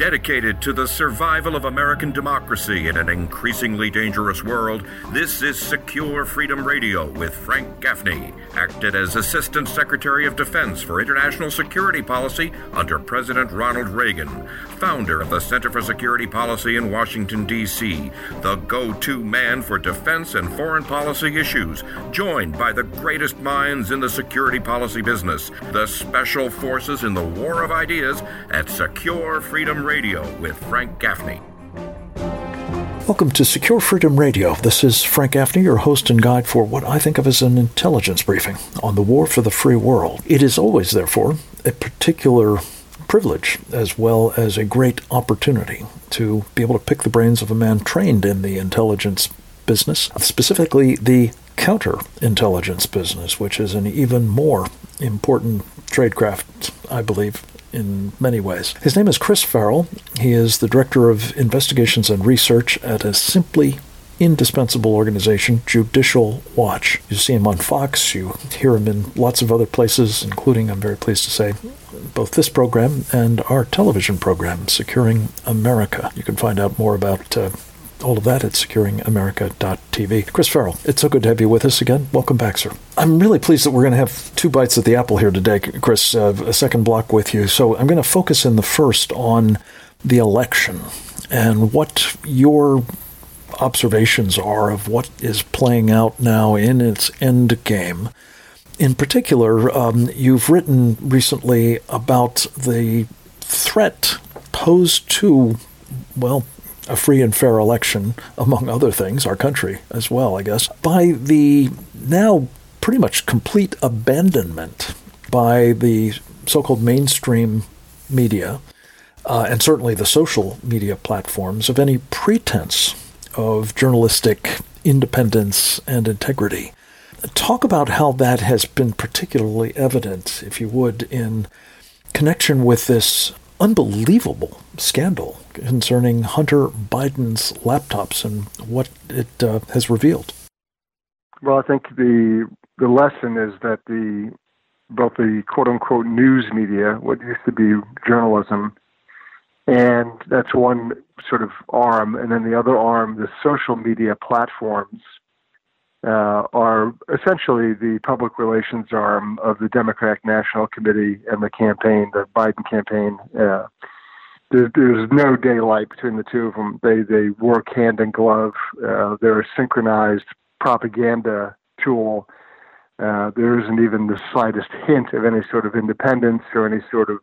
Dedicated to the survival of American democracy in an increasingly dangerous world, this is Secure Freedom Radio with Frank Gaffney, acted as Assistant Secretary of Defense for International Security Policy under President Ronald Reagan, founder of the Center for Security Policy in Washington, D.C., the go-to man for defense and foreign policy issues, joined by the greatest minds in the security policy business, the special forces in the war of ideas at Secure Freedom Radio with Frank Gaffney. Welcome to Secure Freedom Radio. This is Frank Gaffney, your host and guide for what I think of as an intelligence briefing on the war for the free world. It is always, therefore, a particular privilege as well as a great opportunity to be able to pick the brains of a man trained in the intelligence business, specifically the counterintelligence business, which is an even more important tradecraft, I believe, in many ways. His name is Chris Farrell. He is the Director of Investigations and Research at a simply indispensable organization, Judicial Watch. You see him on Fox, you hear him in lots of other places, including, I'm very pleased to say, both this program and our television program, Securing America. You can find out more about all of that at securingamerica.tv. Chris Farrell, it's so good to have you with us again. Welcome back, sir. I'm really pleased that we're going to have two bites at the apple here today, Chris, a second block with you. So I'm going to focus in the first on the election and what your observations are of what is playing out now in its end game. In particular, you've written recently about the threat posed to, well, a free and fair election, among other things, our country as well, I guess, by the now pretty much complete abandonment by the so-called mainstream media, and certainly the social media platforms, of any pretense of journalistic independence and integrity. Talk about how that has been particularly evident, if you would, in connection with this unbelievable scandal concerning Hunter Biden's laptops and what it has revealed. Well, I think the lesson is that both the quote-unquote news media, what used to be journalism, and that's one sort of arm, and then the other arm, the social media platforms, are essentially the public relations arm of the Democratic National Committee and the campaign, the Biden campaign. There's no daylight between the two of them. They work hand in glove. They're a synchronized propaganda tool. There isn't even the slightest hint of any sort of independence or any sort of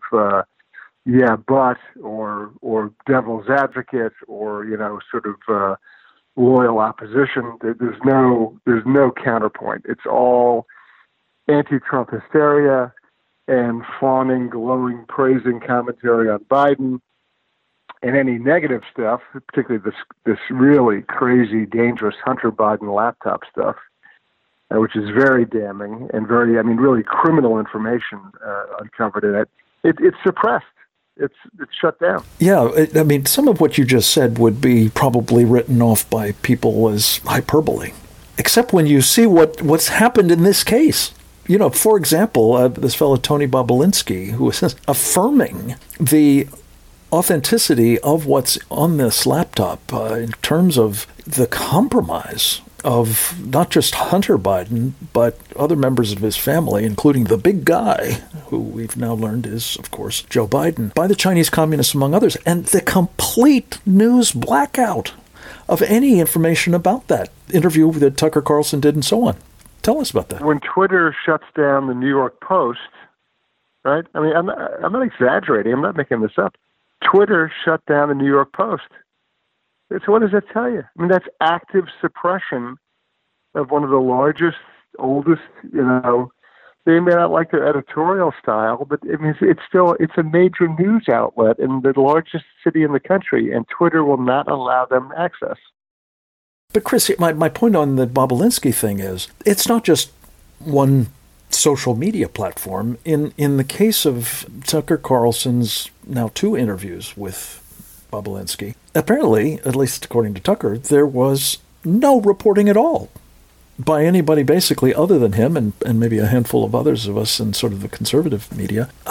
or devil's advocate or sort of loyal opposition. There's no counterpoint. It's all anti-Trump hysteria and fawning, glowing, praising commentary on Biden. And any negative stuff, particularly this really crazy, dangerous Hunter Biden laptop stuff, which is very damning and really criminal information uncovered in it. It's suppressed. It's shut down. Yeah, some of what you just said would be probably written off by people as hyperbole, except when you see what's happened in this case. For example, this fellow Tony Bobulinski, who is affirming the authenticity of what's on this laptop in terms of the compromise of not just Hunter Biden, but other members of his family, including the big guy, who we've now learned is, of course, Joe Biden, by the Chinese communists, among others, and the complete news blackout of any information about that interview that Tucker Carlson did and so on. Tell us about that. When Twitter shuts down the New York Post, right? I'm not exaggerating. I'm not making this up. Twitter shut down the New York Post. So what does that tell you? That's active suppression of one of the largest, oldest, they may not like their editorial style, but it's a major news outlet in the largest city in the country, and Twitter will not allow them access. But Chris, my point on the Bobulinski thing is, it's not just one social media platform. In the case of Tucker Carlson's now 2 interviews with Bobulinski, apparently, at least according to Tucker, there was no reporting at all by anybody basically other than him and maybe a handful of others of us in sort of the conservative media about this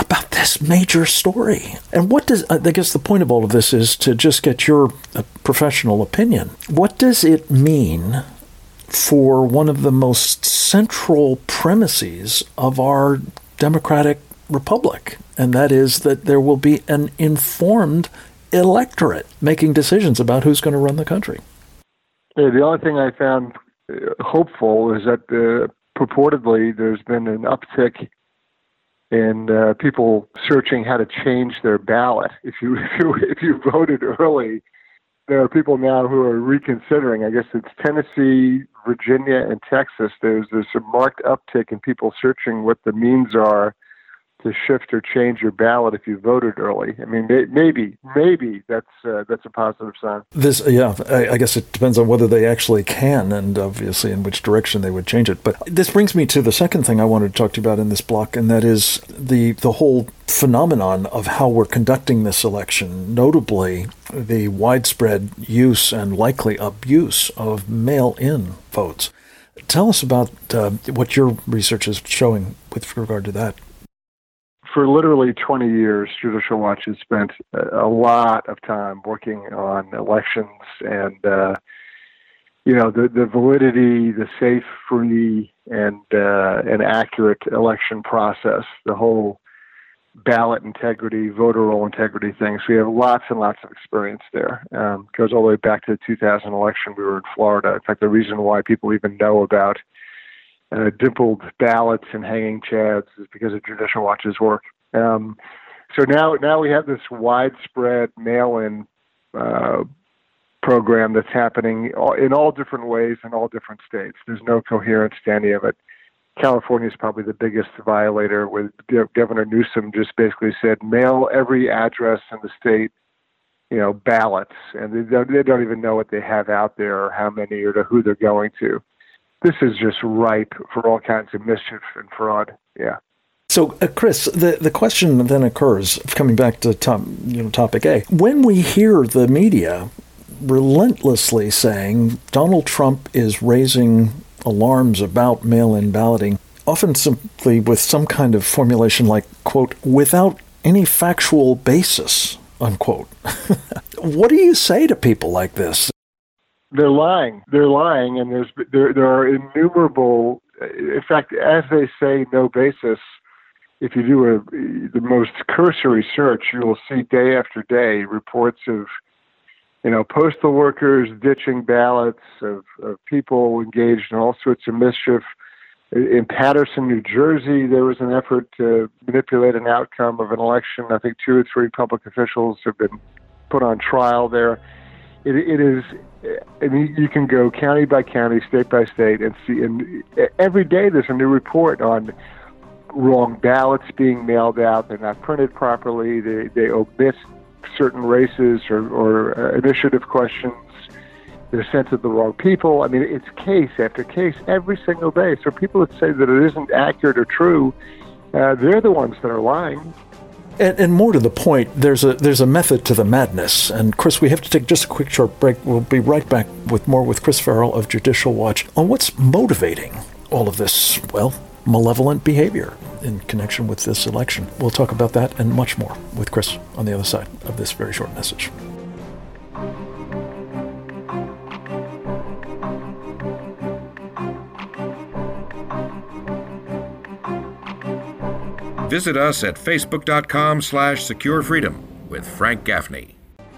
this major story. And what does, I guess the point of all of this is to just get your professional opinion. What does it mean for one of the most central premises of our democratic republic? And that is that there will be an informed electorate making decisions about who's going to run the country. Yeah, the only thing I found hopeful is that purportedly there's been an uptick in people searching how to change their ballot. If you voted early, there are people now who are reconsidering. I guess it's Tennessee, Virginia, and Texas. There's a marked uptick in people searching what the means are to shift or change your ballot if you voted early. I mean, maybe that's a positive sign. I guess it depends on whether they actually can, and obviously in which direction they would change it. But this brings me to the second thing I wanted to talk to you about in this block, and that is the whole phenomenon of how we're conducting this election, notably the widespread use and likely abuse of mail-in votes. Tell us about what your research is showing with regard to that. For literally 20 years, Judicial Watch has spent a lot of time working on elections and, the validity, the safe, free, and accurate election process, the whole ballot integrity, voter roll integrity things. We have lots and lots of experience there. Goes all the way back to the 2000 election. We were in Florida. In fact, the reason why people even know about dimpled ballots and hanging chads is because of Judicial Watch's work. So now we have this widespread mail-in program that's happening in all different ways in all different states. There's no coherence to any of it. California is probably the biggest violator, with Governor Newsom just basically said, mail every address in the state, ballots, and they don't even know what they have out there or how many or to who they're going to. This is just ripe for all kinds of mischief and fraud. Yeah. So, Chris, the question then occurs, coming back to topic A, when we hear the media relentlessly saying Donald Trump is raising alarms about mail-in balloting, often simply with some kind of formulation like, quote, without any factual basis, unquote. What do you say to people like this? They're lying, and there are innumerable. In fact, as they say, no basis. If you do the most cursory search, you will see day after day reports of, postal workers ditching ballots, of people engaged in all sorts of mischief. In Paterson, New Jersey, there was an effort to manipulate an outcome of an election. I think 2 or 3 public officials have been put on trial there. It is, and you can go county by county, state by state, and see. And every day there's a new report on wrong ballots being mailed out. They're not printed properly. They omit certain races or initiative questions. They're sent to the wrong people. I mean, it's case after case every single day. So people that say that it isn't accurate or true, they're the ones that are lying. And more to the point, there's a method to the madness. And Chris, we have to take just a quick short break. We'll be right back with more with Chris Farrell of Judicial Watch on what's motivating all of this, malevolent behavior in connection with this election. We'll talk about that and much more with Chris on the other side of this very short message. Visit us at facebook.com/securefreedom with Frank Gaffney.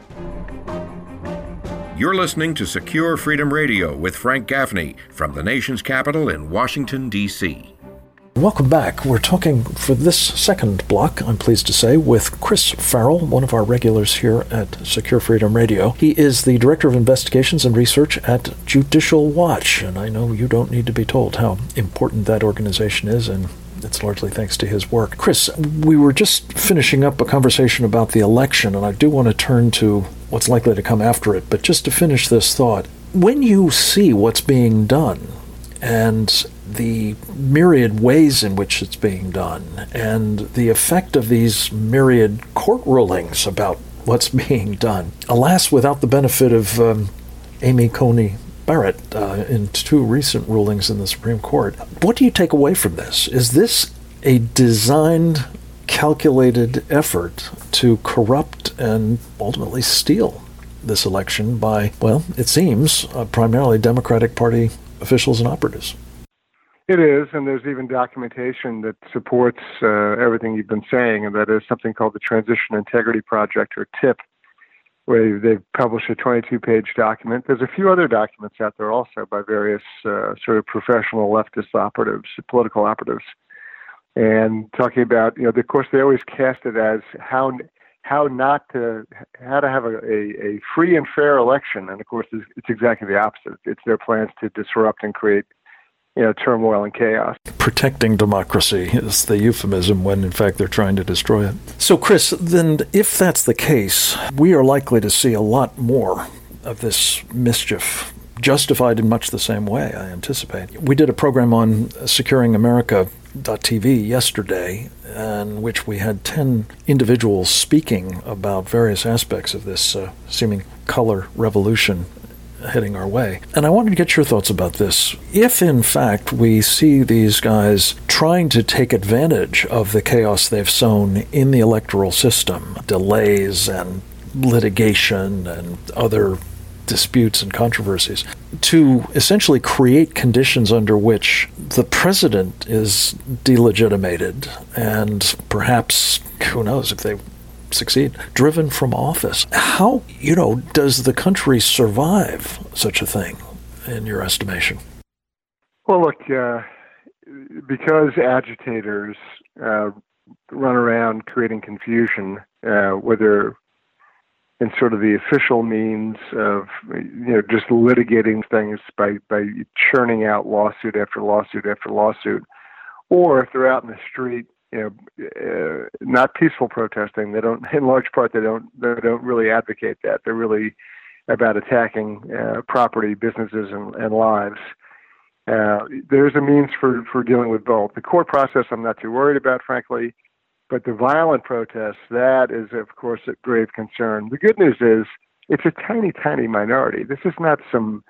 You're listening to Secure Freedom Radio with Frank Gaffney from the nation's capital in Washington, D.C. Welcome back. We're talking for this second block, I'm pleased to say, with Chris Farrell, one of our regulars here at Secure Freedom Radio. He is the Director of Investigations and Research at Judicial Watch, and I know you don't need to be told how important that organization is, and it's largely thanks to his work. Chris, we were just finishing up a conversation about the election, and I do want to turn to what's likely to come after it, but just to finish this thought, when you see what's being done and the myriad ways in which it's being done and the effect of these myriad court rulings about what's being done, alas, without the benefit of Amy Coney Barrett in 2 recent rulings in the Supreme Court. What do you take away from this? Is this a designed calculated effort to corrupt and ultimately steal this election by, well, it seems, primarily Democratic Party officials and operatives. It is, and there's even documentation that supports everything you've been saying, and that is something called the Transition Integrity Project, or TIP, where they've published a 22-page document. There's a few other documents out there also by various sort of professional leftist operatives, political operatives, and talking about, of course, they always cast it as how to have a free and fair election, and of course, it's exactly the opposite. It's their plans to disrupt and create turmoil and chaos. Protecting democracy is the euphemism when, in fact, they're trying to destroy it. So, Chris, then if that's the case, we are likely to see a lot more of this mischief, justified in much the same way, I anticipate. We did a program on Securing America.tv yesterday, in which we had 10 individuals speaking about various aspects of this seeming color revolution heading our way. And I wanted to get your thoughts about this. If, in fact, we see these guys trying to take advantage of the chaos they've sown in the electoral system, delays and litigation and other disputes and controversies, to essentially create conditions under which the president is delegitimated and perhaps, who knows if they succeed, driven from office. How, does the country survive such a thing, in your estimation? Well, look, because agitators run around creating confusion, whether in sort of the official means of, just litigating things by churning out lawsuit after lawsuit after lawsuit, or if they're out in the street, not peaceful protesting. They don't, in large part, they don't really advocate that. They're really about attacking property, businesses, and lives. There's a means for dealing with both. The court process, I'm not too worried about, frankly, but the violent protests, that is, of course, a grave concern. The good news is it's a tiny, tiny minority. This is not some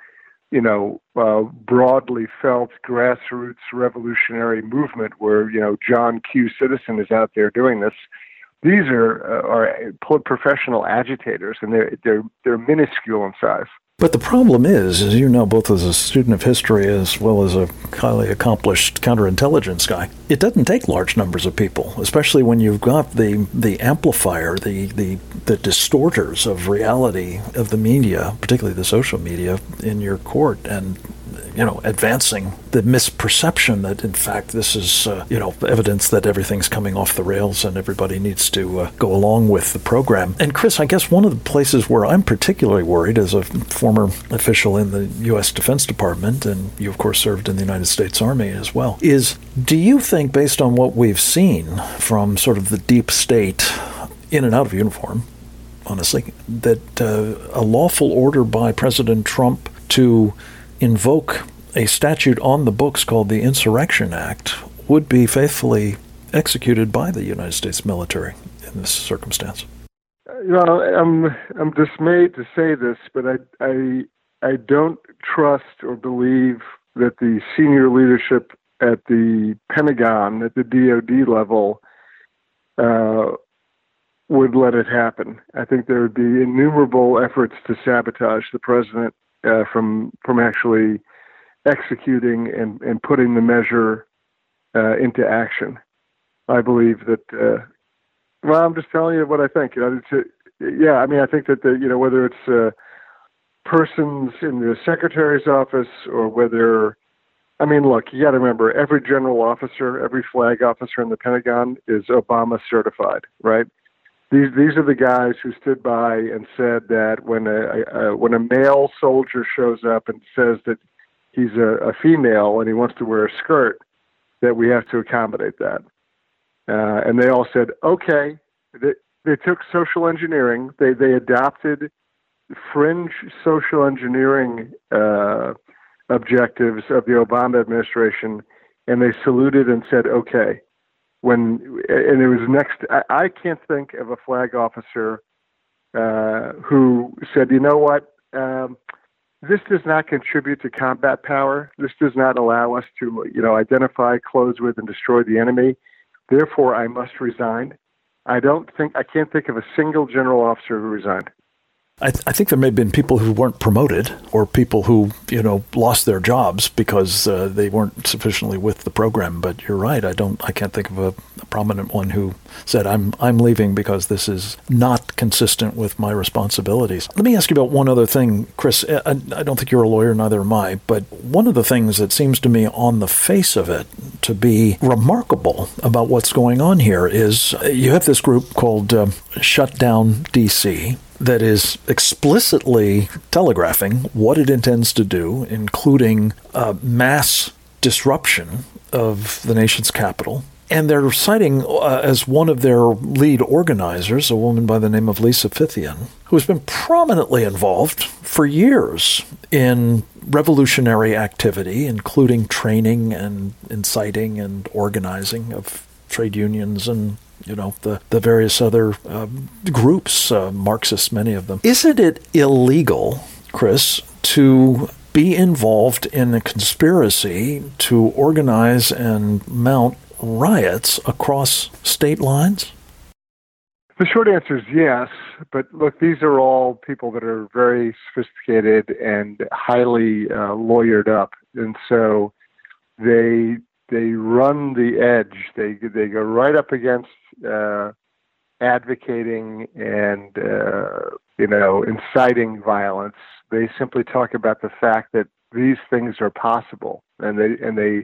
broadly felt grassroots revolutionary movement where, John Q. Citizen is out there doing this. These are professional agitators, and they're minuscule in size. But the problem is, as you know, both as a student of history as well as a highly accomplished counterintelligence guy, it doesn't take large numbers of people, especially when you've got the amplifier, the distorters of reality of the media, particularly the social media, in your court, and advancing the misperception that, in fact, this is, evidence that everything's coming off the rails and everybody needs to go along with the program. And Chris, I guess one of the places where I'm particularly worried as a former official in the U.S. Defense Department, and you, of course, served in the United States Army as well, is, do you think, based on what we've seen from sort of the deep state in and out of uniform, honestly, that a lawful order by President Trump to invoke a statute on the books called the Insurrection Act would be faithfully executed by the United States military in this circumstance? I'm dismayed to say this, but I don't trust or believe that the senior leadership at the Pentagon, at the DoD level, would let it happen. I think there would be innumerable efforts to sabotage the president from actually executing and putting the measure into action. I believe that. Well, I'm just telling you what I think. I think that whether it's persons in the secretary's office or whether, look, you got to remember, every general officer, every flag officer in the Pentagon is Obama certified, right? These are the guys who stood by and said that when a male soldier shows up and says that he's a female and he wants to wear a skirt, that we have to accommodate that. And they all said, okay. They took social engineering. They adopted fringe social engineering objectives of the Obama administration, and they saluted and said, okay. And it was next. I can't think of a flag officer who said, you know what, this does not contribute to combat power. This does not allow us to, identify, close with, and destroy the enemy. therefore I must resign. I can't think of a single general officer who resigned. I think there may have been people who weren't promoted or people who, lost their jobs because they weren't sufficiently with the program. But you're right. I can't think of a prominent one who said, I'm leaving because this is not consistent with my responsibilities. Let me ask you about one other thing, Chris. I don't think you're a lawyer, neither am I. But one of the things that seems to me on the face of it to be remarkable about what's going on here is you have this group called Shut Down DC that is explicitly telegraphing what it intends to do, including mass disruption of the nation's capital. And they're citing as one of their lead organizers a woman by the name of Lisa Fithian, who has been prominently involved for years in revolutionary activity, including training and inciting and organizing of trade unions and the various other groups, Marxists, many of them. Isn't it illegal, Chris, to be involved in a conspiracy to organize and mount riots across state lines? The short answer is yes, but look, these are all people that are very sophisticated and highly lawyered up, and so they run the edge. They go right up against advocating and inciting violence. They simply talk about the fact that these things are possible, and they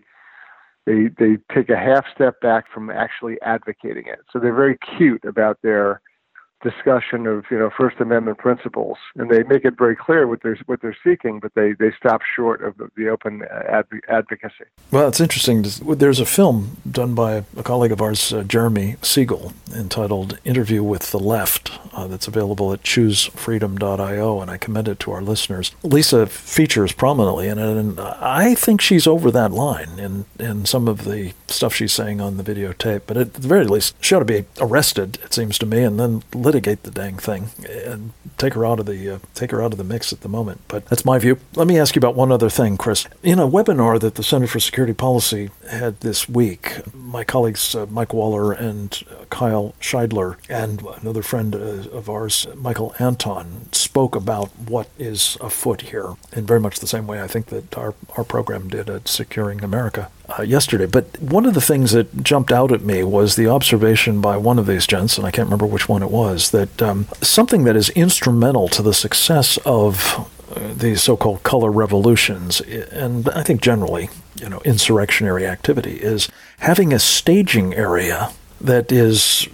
take a half step back from actually advocating it. So they're very cute about their discussion of First Amendment principles, and they make it very clear what they're seeking, but they stop short of the open advocacy. Well, it's interesting. There's a film done by a colleague of ours, Jeremy Siegel, entitled "Interview with the Left," that's available at choosefreedom.io, and I commend it to our listeners. Lisa features prominently in it, and I think she's over that line in some of the stuff she's saying on the videotape. But at the very least, she ought to be arrested, it seems to me, and then litigate the dang thing and take her out of the mix at the moment. But that's my view. Let me ask you about one other thing, Chris. In a webinar that the Center for Security Policy had this week, my colleagues Mike Waller and Kyle Scheidler and another friend of ours, Michael Anton, spoke about what is afoot here in very much the same way I think that our program did at Securing America yesterday. But one of the things that jumped out at me was the observation by one of these gents, and I can't remember which one it was, that something that is instrumental to the success of these so-called color revolutions, and I think generally, insurrectionary activity, is having a staging area that is,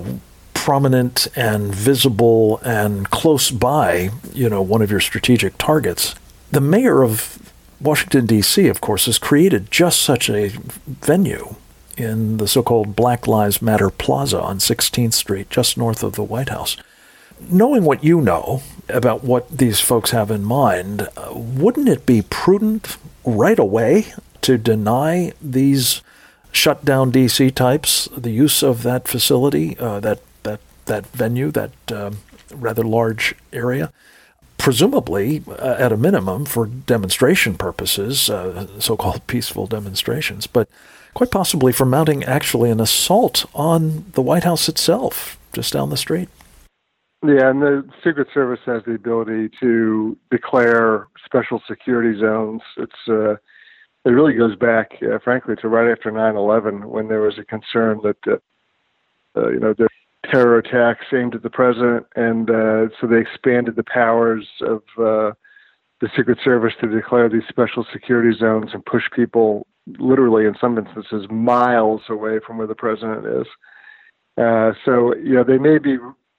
prominent and visible and close by, one of your strategic targets. The mayor of Washington, D.C., of course, has created just such a venue in the so-called Black Lives Matter Plaza on 16th Street, just north of the White House. Knowing what you know about what these folks have in mind, wouldn't it be prudent right away to deny these shut-down D.C. types the use of that facility, that venue, that rather large area? Presumably, at a minimum, for demonstration purposes, so-called peaceful demonstrations, but quite possibly for mounting actually an assault on the White House itself, just down the street. Yeah, and the Secret Service has the ability to declare special security zones. It really goes back, frankly, to right after 9/11, when there was a concern that there terror attacks aimed at the president, and so they expanded the powers of the Secret Service to declare these special security zones and push people, literally in some instances, miles away from where the president is. So they may be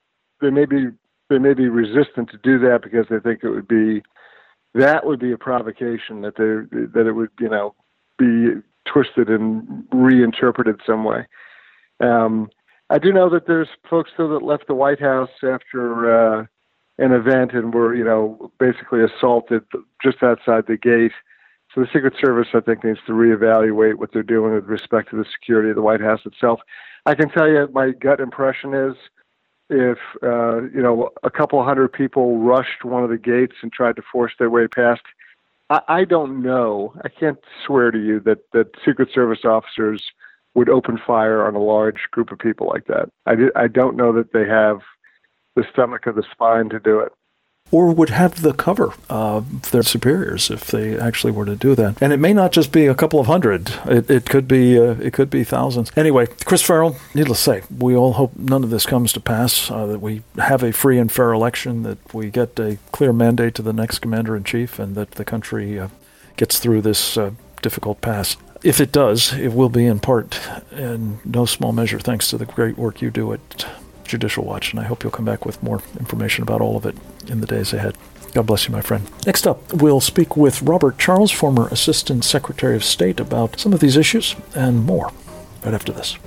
resistant to do that because they think it would be a provocation, that it would be twisted and reinterpreted some way. I do know that there's folks still that left the White House after an event and were, basically assaulted just outside the gate. So the Secret Service, I think, needs to reevaluate what they're doing with respect to the security of the White House itself. I can tell you my gut impression is if, a couple hundred people rushed one of the gates and tried to force their way past, I don't know. I can't swear to you that Secret Service officers would open fire on a large group of people like that. I don't know that they have the stomach or the spine to do it. Or would have the cover of their superiors if they actually were to do that. And it may not just be a couple of hundred. It could be thousands. Anyway, Chris Farrell, needless to say, we all hope none of this comes to pass, that we have a free and fair election, that we get a clear mandate to the next commander-in-chief, and that the country gets through this difficult pass. If it does, it will be in part, in no small measure, thanks to the great work you do at Judicial Watch, and I hope you'll come back with more information about all of it in the days ahead. God bless you, my friend. Next up, we'll speak with Robert Charles, former Assistant Secretary of State, about some of these issues and more right after this.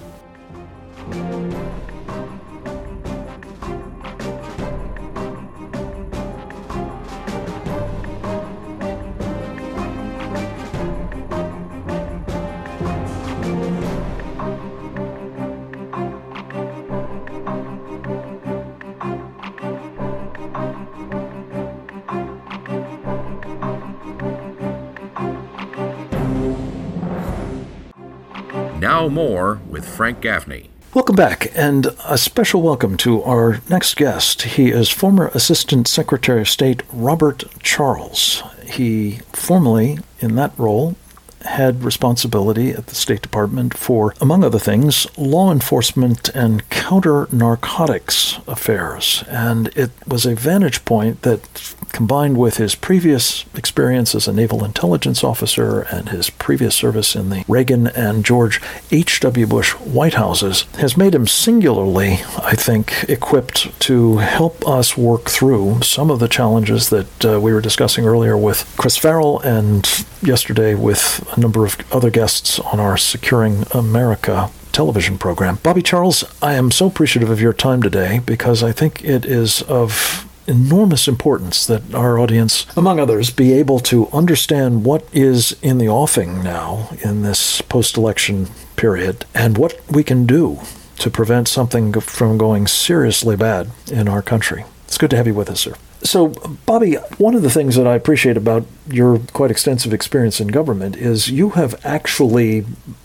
Now more with Frank Gaffney. Welcome back, and a special welcome to our next guest. He is former Assistant Secretary of State Robert Charles. He formerly, in that role, had responsibility at the State Department for, among other things, law enforcement and counter-narcotics affairs. And it was a vantage point that, combined with his previous experience as a naval intelligence officer and his previous service in the Reagan and George H.W. Bush White Houses, has made him singularly, I think, equipped to help us work through some of the challenges that we were discussing earlier with Chris Farrell and yesterday with a number of other guests on our Securing America television program. Bobby Charles, I am so appreciative of your time today because I think it is of enormous importance that our audience, among others, be able to understand what is in the offing now in this post-election period and what we can do to prevent something from going seriously bad in our country. It's good to have you with us, sir. So, Bobby, one of the things that I appreciate about your quite extensive experience in government is you have actually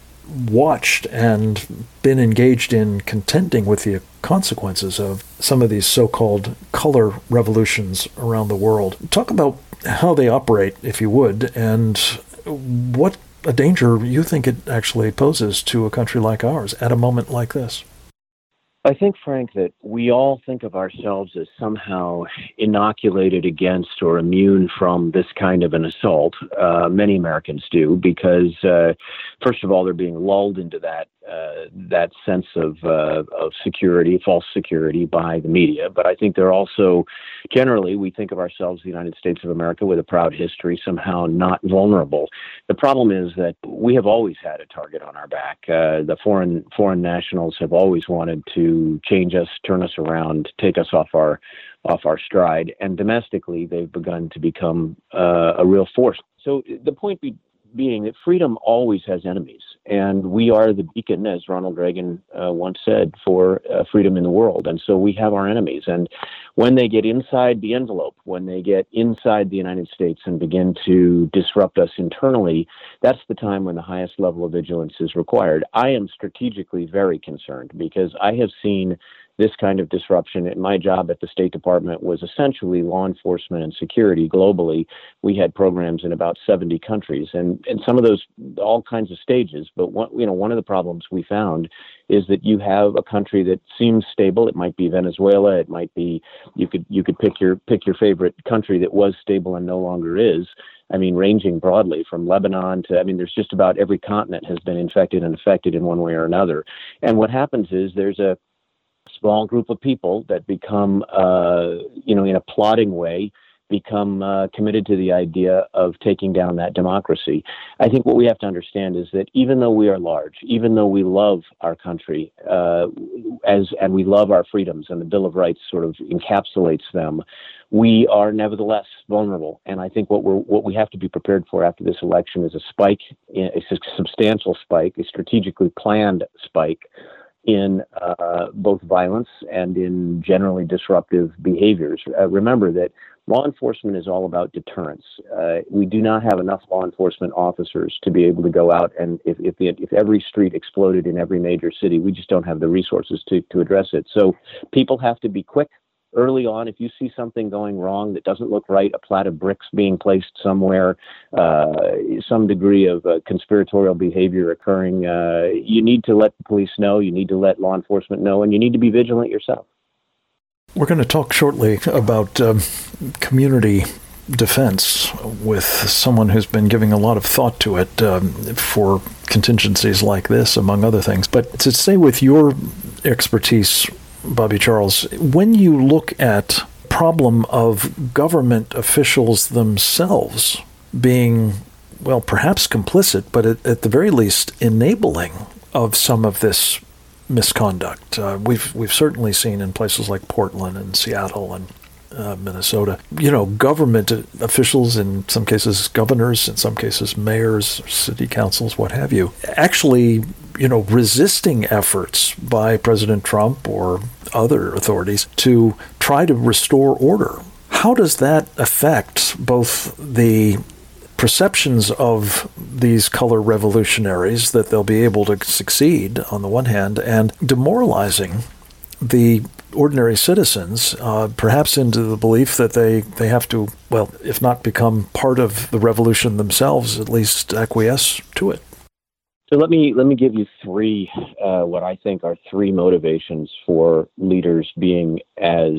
watched and been engaged in contending with the consequences of some of these so-called color revolutions around the world. Talk about how they operate, if you would, and what a danger you think it actually poses to a country like ours at a moment like this. I think, Frank, that we all think of ourselves as somehow inoculated against or immune from this kind of an assault. Many Americans do, because first of all, they're being lulled into that sense of security, false security, by the media. But I think they're also, generally, we think of ourselves, the United States of America, with a proud history, somehow not vulnerable. The problem is that we have always had a target on our back. The foreign nationals have always wanted to change us, turn us around, take us off our stride, and domestically they've begun to become a real force. So the point being that freedom always has enemies, and we are the beacon, as Ronald Reagan once said, for freedom in the world. And so we have our enemies, and when they get inside the envelope, when they get inside the United States and begin to disrupt us internally, that's the time when the highest level of vigilance is required. I am strategically very concerned because I have seen this kind of disruption. And my job at the State Department was essentially law enforcement and security globally. We had programs in about 70 countries, and some of those, all kinds of stages. But one of the problems we found is that you have a country that seems stable. It might be Venezuela. It might be, you could pick your favorite country that was stable and no longer is. I mean, ranging broadly from Lebanon to, there's just about every continent has been infected and affected in one way or another. And what happens is there's a small group of people that become, in a plotting way, become committed to the idea of taking down that democracy. I think what we have to understand is that even though we are large, even though we love our country, and we love our freedoms, and the Bill of Rights sort of encapsulates them, we are nevertheless vulnerable. And I think what we have to be prepared for after this election is a spike, a substantial spike, a strategically planned spike in both violence and in generally disruptive behaviors. Remember that law enforcement is all about deterrence. We do not have enough law enforcement officers to be able to go out, and if every street exploded in every major city, we just don't have the resources to address it. So people have to be quick early on. If you see something going wrong that doesn't look right, a plat of bricks being placed somewhere, some degree of conspiratorial behavior occurring, you need to let the police know, you need to let law enforcement know, and you need to be vigilant yourself. We're going to talk shortly about community defense with someone who's been giving a lot of thought to it for contingencies like this, among other things. But to stay with your expertise, Bobby Charles, when you look at problem of government officials themselves being, well, perhaps complicit, but at the very least enabling of some of this misconduct. We've certainly seen in places like Portland and Seattle and Minnesota, government officials, in some cases governors, in some cases mayors, city councils, what have you, actually, resisting efforts by President Trump or other authorities to try to restore order. How does that affect both the perceptions of these color revolutionaries that they'll be able to succeed on the one hand, and demoralizing the ordinary citizens, perhaps into the belief that they have to, well, if not become part of the revolution themselves, at least acquiesce to it? So let me give you three, what I think are three motivations for leaders being as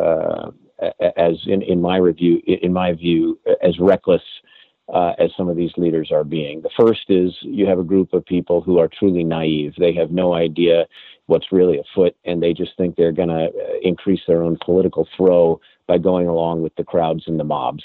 in my view, as reckless as some of these leaders are being. The first is you have a group of people who are truly naive. They have no idea what's really afoot, and they just think they're going to increase their own political throw by going along with the crowds and the mobs.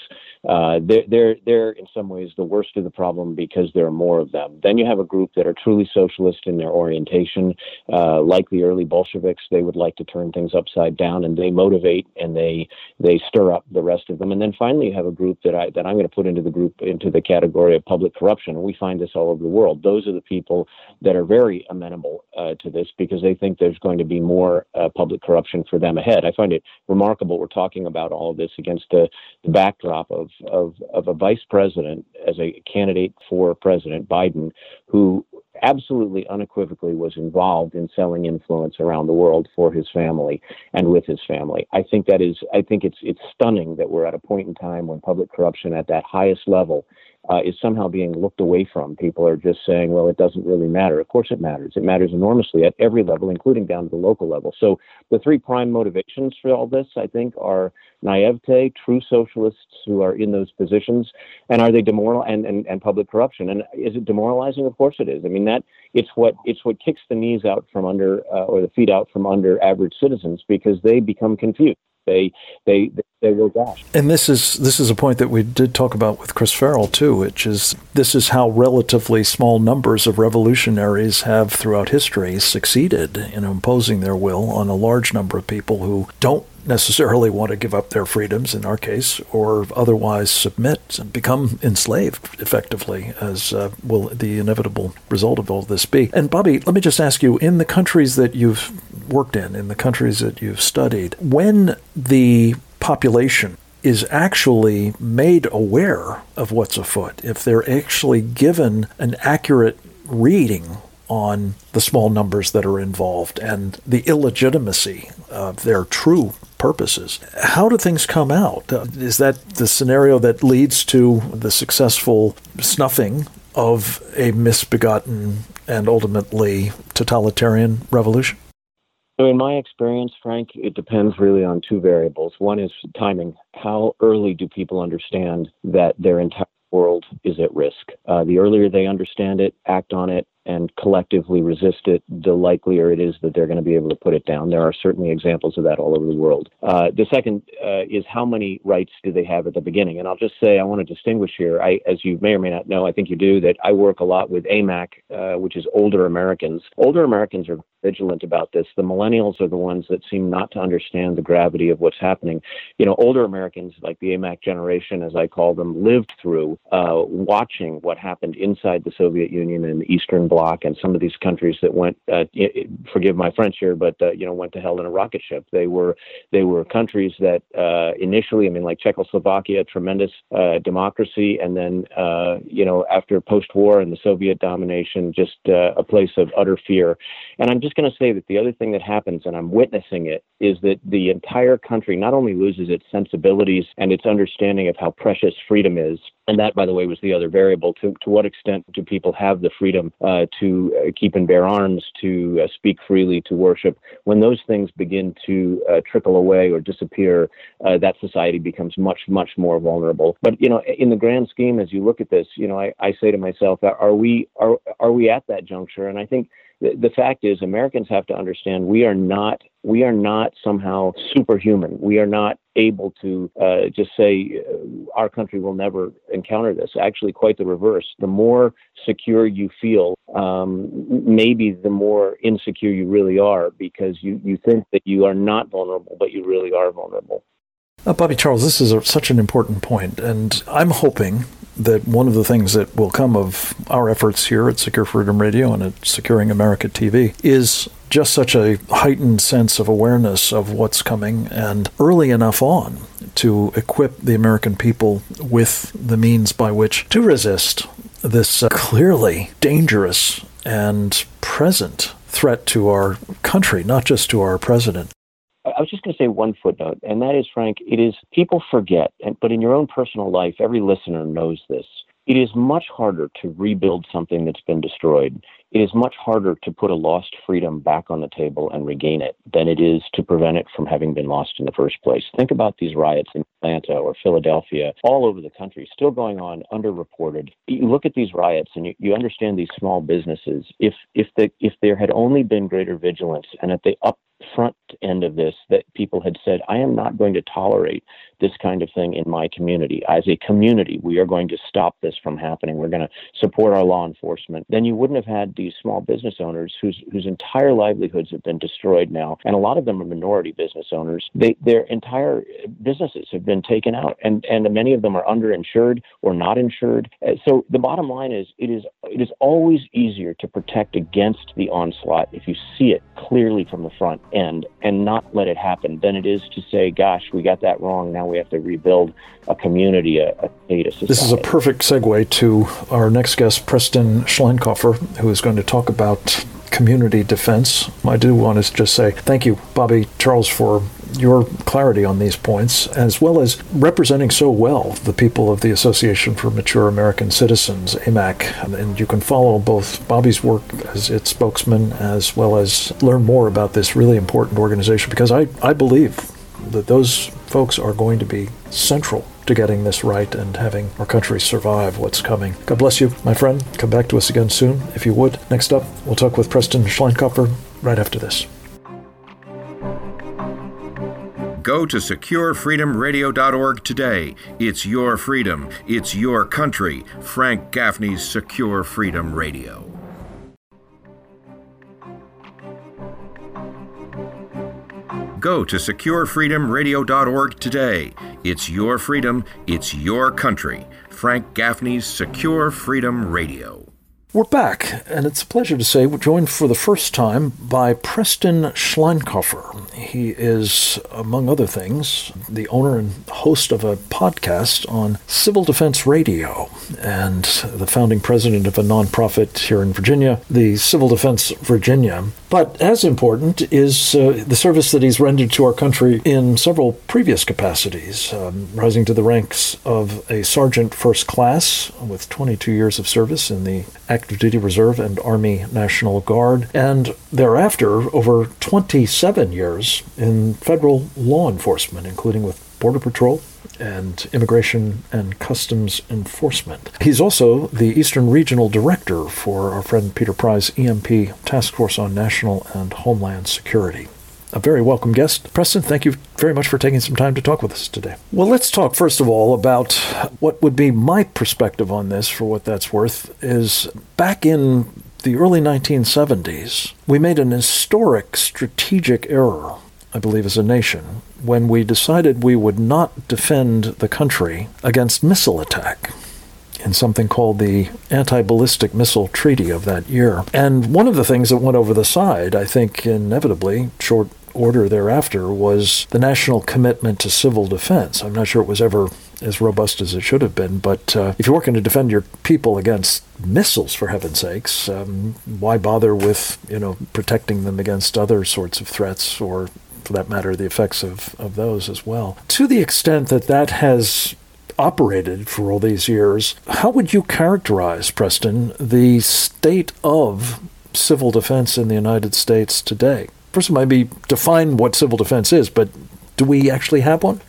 They're in some ways the worst of the problem because there are more of them. Then you have a group that are truly socialist in their orientation, like the early Bolsheviks. They would like to turn things upside down, and they motivate and they stir up the rest of them. And then finally, you have a group that I'm going to put into the category of public corruption. And we find this all over the world. Those are the people that are very amenable to this because they think there's going to be more public corruption for them ahead. I find it remarkable we're talking about all of this against the backdrop of a vice president as a candidate for President Biden, who absolutely unequivocally was involved in selling influence around the world for his family and with his family. I think it's stunning that we're at a point in time when public corruption at that highest level is somehow being looked away from. People are just saying, well, it doesn't really matter. Of course it matters. It matters enormously at every level, including down to the local level. So the three prime motivations for all this, I think, are naivete, true socialists who are in those positions, and are they and public corruption. And is it demoralizing? Of course it is. I mean, it's what kicks the knees out from under or the feet out from under average citizens because they become confused. They will dash. And this is a point that we did talk about with Chris Farrell too, which is this is how relatively small numbers of revolutionaries have throughout history succeeded in imposing their will on a large number of people who don't necessarily want to give up their freedoms, in our case, or otherwise submit and become enslaved effectively, as will the inevitable result of all this be. And Bobby, let me just ask you, in the countries that you've worked in the countries that you've studied, when the population is actually made aware of what's afoot, if they're actually given an accurate reading on the small numbers that are involved and the illegitimacy of their true purposes, how do things come out? Is that the scenario that leads to the successful snuffing of a misbegotten and ultimately totalitarian revolution? So in my experience, Frank, it depends really on two variables. One is timing. How early do people understand that their entire world is at risk? The earlier they understand it, act on it, and collectively resist it, the likelier it is that they're going to be able to put it down. There are certainly examples of that all over the world. The second is how many rights do they have at the beginning? And I'll just say I want to distinguish here. As you may or may not know, I think you do, that I work a lot with AMAC, which is older Americans. Older Americans are vigilant about this. The millennials are the ones that seem not to understand the gravity of what's happening. Older Americans, like the AMAC generation, as I call them, lived through watching what happened inside the Soviet Union and the Eastern bloc, and some of these countries that went, forgive my French here, but went to hell in a rocket ship. They were countries that initially, like Czechoslovakia, tremendous democracy, and then after post-war and the Soviet domination, just a place of utter fear. And I'm just going to say that the other thing that happens, and I'm witnessing it, is that the entire country not only loses its sensibilities and its understanding of how precious freedom is, and that, by the way, was the other variable. To what extent do people have the freedom to keep and bear arms, to speak freely, to worship? When those things begin to trickle away or disappear, that society becomes much, much more vulnerable. But, in the grand scheme, as you look at this, I say to myself, are we at that juncture? And I think the fact is, Americans have to understand we are not somehow superhuman. We are not able to just say our country will never encounter this. Actually, quite the reverse. The more secure you feel, maybe the more insecure you really are, because you think that you are not vulnerable, but you really are vulnerable. Bobby Charles, this is such an important point, and I'm hoping that one of the things that will come of our efforts here at Secure Freedom Radio and at Securing America TV is just such a heightened sense of awareness of what's coming, and early enough on to equip the American people with the means by which to resist this clearly dangerous and present threat to our country, not just to our president. I was just going to say one footnote, and that is, Frank, it is people forget, but in your own personal life, every listener knows this. It is much harder to rebuild something that's been destroyed. It is much harder to put a lost freedom back on the table and regain it than it is to prevent it from having been lost in the first place. Think about these riots in Atlanta or Philadelphia, all over the country, still going on, underreported. You look at these riots and you understand these small businesses. If there had only been greater vigilance, and at the front end of this, that people had said, I am not going to tolerate this kind of thing in my community. As a community, we are going to stop this from happening. We're going to support our law enforcement. Then you wouldn't have had these small business owners whose entire livelihoods have been destroyed now. And a lot of them are minority business owners. Their entire businesses have been taken out, and many of them are underinsured or not insured. So the bottom line is, it is always easier to protect against the onslaught if you see it clearly from the front end and not let it happen than it is to say, gosh, we got that wrong. Now we have to rebuild a community, a state, a society. This is a perfect segue to our next guest, Preston Schleinkoffer, who is going to talk about community defense. I do want to just say thank you, Bobby Charles, for your clarity on these points, as well as representing so well the people of the Association for Mature American Citizens, AMAC. And you can follow both Bobby's work as its spokesman, as well as learn more about this really important organization, because I believe that those folks are going to be central to getting this right and having our country survive what's coming. God bless you, my friend. Come back to us again soon, if you would. Next up, we'll talk with Preston Schleinkoffer right after this. Go to SecureFreedomRadio.org today. It's your freedom. It's your country. Frank Gaffney's Secure Freedom Radio. Go to SecureFreedomRadio.org today. It's your freedom. It's your country. Frank Gaffney's Secure Freedom Radio. We're back, and it's a pleasure to say we're joined for the first time by Preston Schleinkoffer. He is, among other things, the owner and host of a podcast on Civil Defense Radio, and the founding president of a nonprofit here in Virginia, the Civil Defense Virginia. But as important is the service that he's rendered to our country in several previous capacities, rising to the ranks of a sergeant first class with 22 years of service in the Active Duty Reserve and Army National Guard, and thereafter over 27 years in federal law enforcement, including with Border Patrol and Immigration and Customs Enforcement. He's also the Eastern Regional Director for our friend Peter Pry's EMP Task Force on National and Homeland Security. A very welcome guest. Preston, thank you very much for taking some time to talk with us today. Well, let's talk first of all about what would be my perspective on this, for what that's worth, is back in the early 1970s, we made an historic strategic error, I believe, as a nation, when we decided we would not defend the country against missile attack. in something called the Anti-Ballistic Missile Treaty of that year. And one of the things that went over the side, I think inevitably, short order thereafter, was the national commitment to civil defense. I'm not sure it was ever as robust as it should have been, but if you're working to defend your people against missiles, for heaven's sakes, why bother with, protecting them against other sorts of threats, or for that matter, the effects of those as well? To the extent that that has operated for all these years, how would you characterize, Preston, the state of civil defense in the United States today? First, maybe define what civil defense is, but do we actually have one?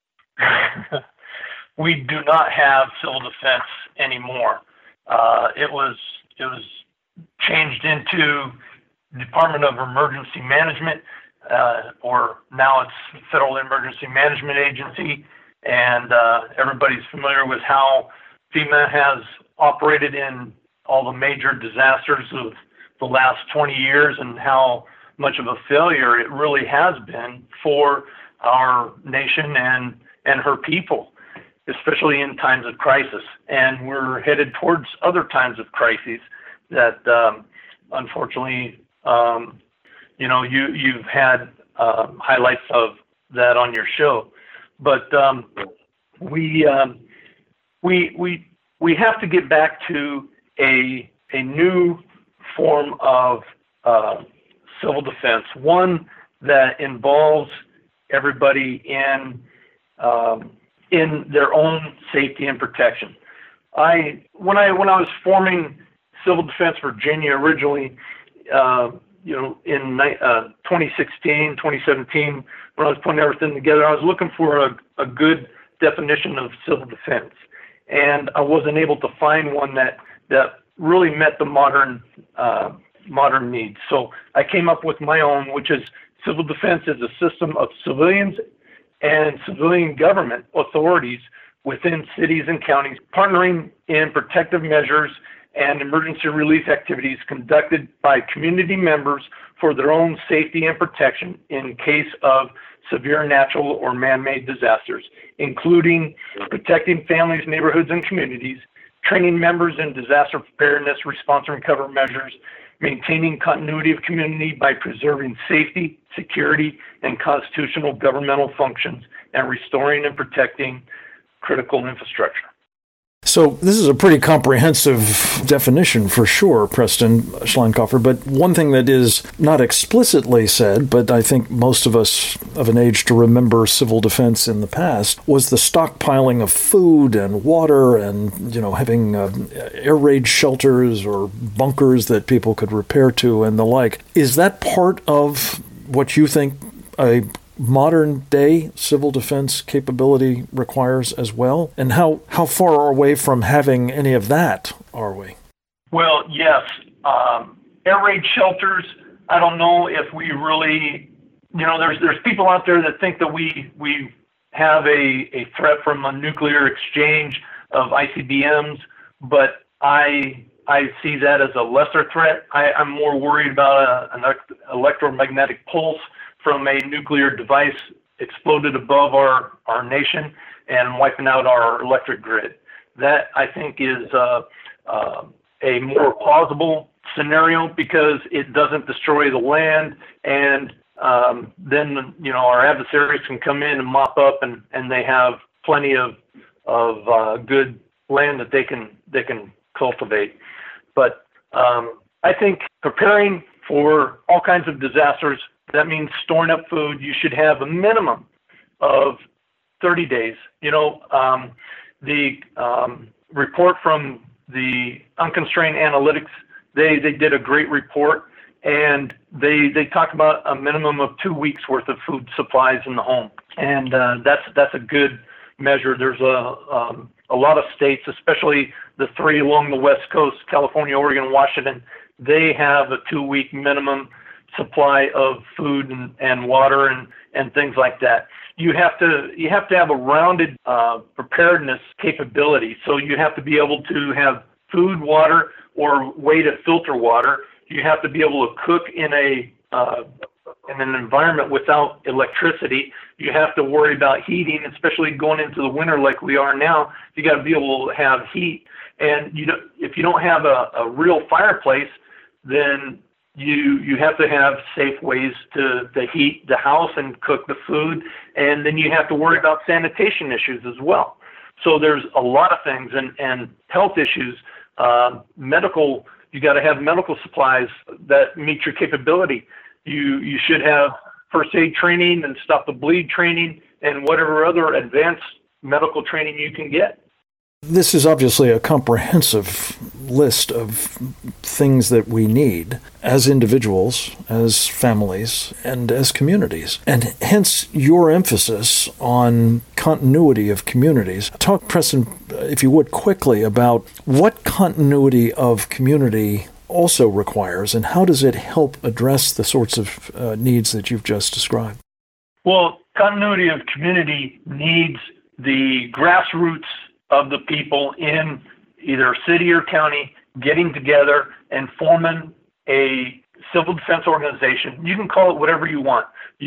We do not have civil defense anymore. It was changed into Department of Emergency Management, or now it's Federal Emergency Management Agency, and everybody's familiar with how FEMA has operated in all the major disasters of the last 20 years and how much of a failure it really has been for our nation and her people, especially in times of crisis. And we're headed towards other times of crises that, unfortunately, you've had highlights of that on your show. But we have to get back to a new form of civil defense, one that involves everybody in their own safety and protection. When I was forming Civil Defense Virginia originally, in 2016, 2017, when I was putting everything together, I was looking for a good definition of civil defense, and I wasn't able to find one that really met the modern needs. So I came up with my own, which is civil defense is a system of civilians and civilian government authorities within cities and counties partnering in protective measures and emergency relief activities conducted by community members for their own safety and protection in case of severe natural or man-made disasters, including protecting families, neighborhoods, and communities, training members in disaster preparedness, response and recovery measures, maintaining continuity of community by preserving safety, security, and constitutional governmental functions, and restoring and protecting critical infrastructure. So this is a pretty comprehensive definition for sure, Preston Schleinkoffer, but one thing that is not explicitly said, but I think most of us of an age to remember civil defense in the past, was the stockpiling of food and water and, having air raid shelters or bunkers that people could repair to and the like. Is that part of what you think a modern day civil defense capability requires as well? And how far away from having any of that are we? Well, yes. Air raid shelters, I don't know if we really, there's people out there that think that we have a threat from a nuclear exchange of ICBMs, but I see that as a lesser threat. I'm more worried about an electromagnetic pulse from a nuclear device exploded above our nation and wiping out our electric grid. That, I think, is a more plausible scenario because it doesn't destroy the land, and then our adversaries can come in and mop up, and they have plenty of good land that they can cultivate. But I think preparing for all kinds of disasters, that means storing up food. You should have a minimum of 30 days. The report from the Unconstrained Analytics, they did a great report, and they talk about a minimum of 2 weeks worth of food supplies in the home, and that's a good measure. There's a lot of states, especially the three along the West Coast, California, Oregon, Washington, they have a 2-week minimum supply of food and water and things like that. You have to have a rounded preparedness capability. So you have to be able to have food, water, or way to filter water. You have to be able to cook in a in an environment without electricity. You have to worry about heating, especially going into the winter like we are now. You got to be able to have heat. And if you don't have a real fireplace, then you have to have safe ways to heat the house and cook the food. And then you have to worry about sanitation issues as well. So there's a lot of things, and health issues, medical. You got to have medical supplies that meet your capability. You should have first aid training and stop the bleed training and whatever other advanced medical training you can get. This is obviously a comprehensive list of things that we need as individuals, as families, and as communities. And hence your emphasis on continuity of communities. Talk, Preston, if you would, quickly about what continuity of community also requires, and how does it help address the sorts of needs that you've just described? Well, continuity of community needs the grassroots of the people in either city or county getting together and forming a civil defense organization. You can call it whatever you want.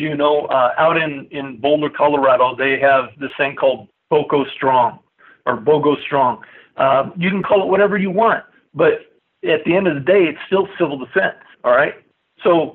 Out in Boulder, Colorado, they have this thing called BOCO Strong or BOGO Strong. You can call it whatever you want, but at the end of the day, it's still civil defense. All right. So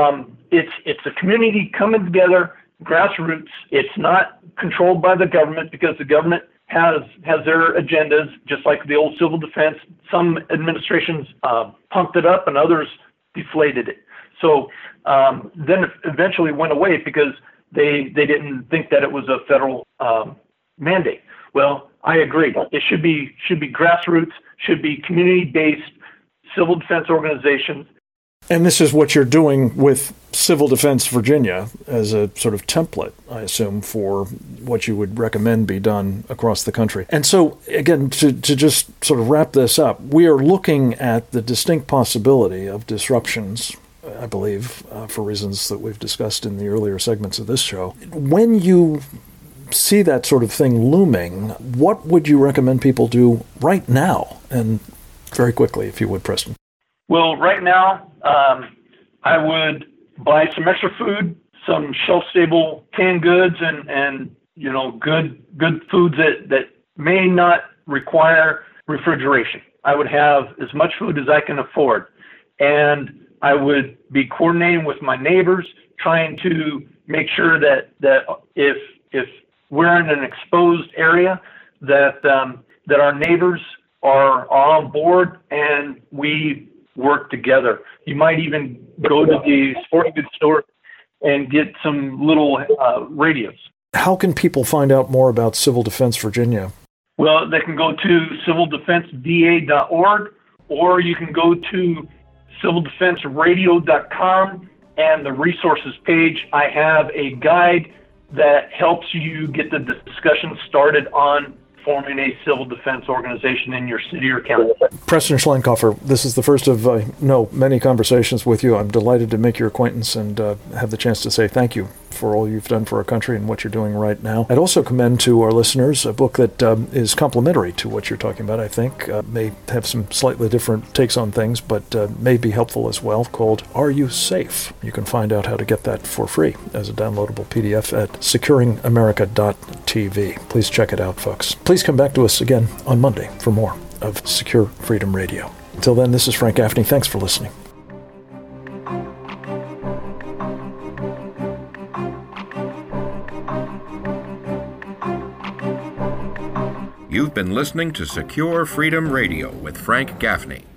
it's a community coming together, grassroots. It's not controlled by the government because the government has their agendas, just like the old civil defense. Some administrations pumped it up and others deflated it. So then it eventually went away because they didn't think that it was a federal mandate. Well, I agree. It should be grassroots, should be community-based civil defense organizations. And this is what you're doing with Civil Defense Virginia as a sort of template, I assume, for what you would recommend be done across the country. And so, again, to just sort of wrap this up, we are looking at the distinct possibility of disruptions, I believe, for reasons that we've discussed in the earlier segments of this show. When you see that sort of thing looming, what would you recommend people do right now? And very quickly, if you would, Preston. Well, right now, I would buy some extra food, some shelf-stable canned goods, and good foods that may not require refrigeration. I would have as much food as I can afford, and I would be coordinating with my neighbors, trying to make sure that if we're in an exposed area, that our neighbors are on board and we work together. You might even go to the sporting goods store and get some little radios. How can people find out more about Civil Defense Virginia? Well, they can go to civildefenseva.org, or you can go to civildefenseradio.com, and the resources page. I have a guide that helps you get the discussion started on forming a civil defense organization in your city or county. Preston Schlenkoffer, this is the first of many conversations with you. I'm delighted to make your acquaintance and have the chance to say thank you for all you've done for our country and what you're doing right now. I'd also commend to our listeners a book that is complementary to what you're talking about, I think. May have some slightly different takes on things, but may be helpful as well, called Are You Safe? You can find out how to get that for free as a downloadable PDF at securingamerica.tv. Please check it out, folks. Please come back to us again on Monday for more of Secure Freedom Radio. Until then, this is Frank Gaffney. Thanks for listening. You've been listening to Secure Freedom Radio with Frank Gaffney.